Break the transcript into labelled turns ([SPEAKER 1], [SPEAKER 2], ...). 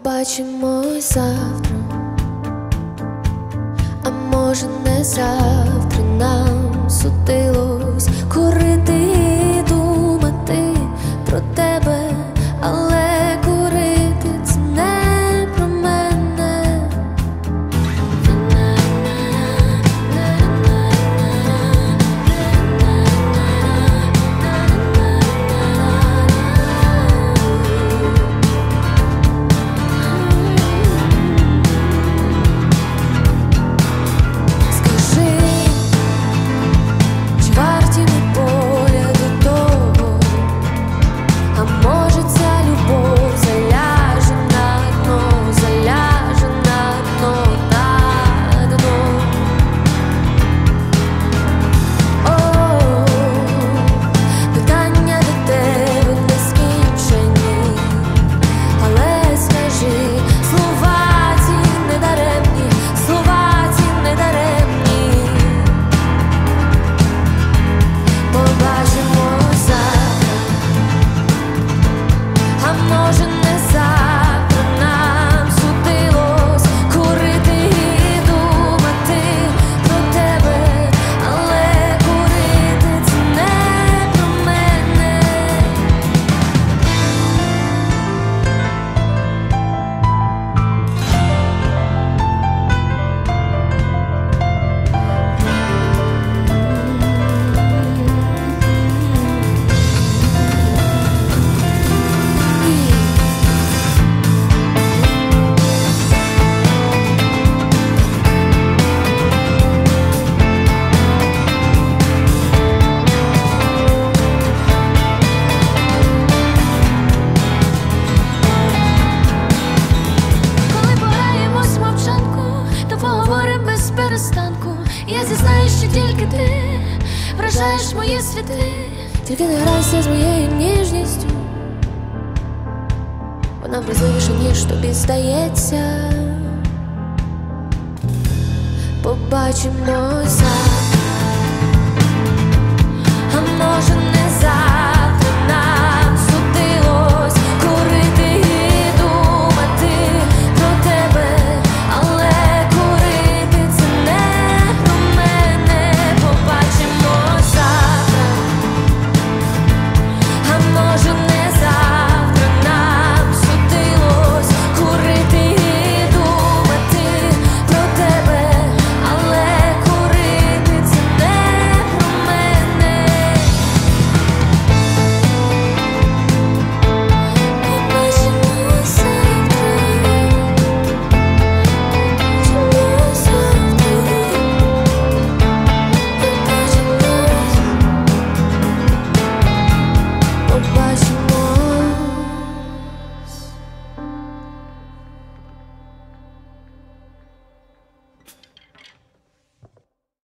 [SPEAKER 1] Побачимось завтра, а може не завтра. Нам судилось курити і думати про тебе, але курити це не про мене.
[SPEAKER 2] Я зізнаю, що тільки ти вражаєш мої світи.
[SPEAKER 1] Тільки не грайся з моєю ніжністю, вона вразливіша, ніж тобі здається. Побачимося, а може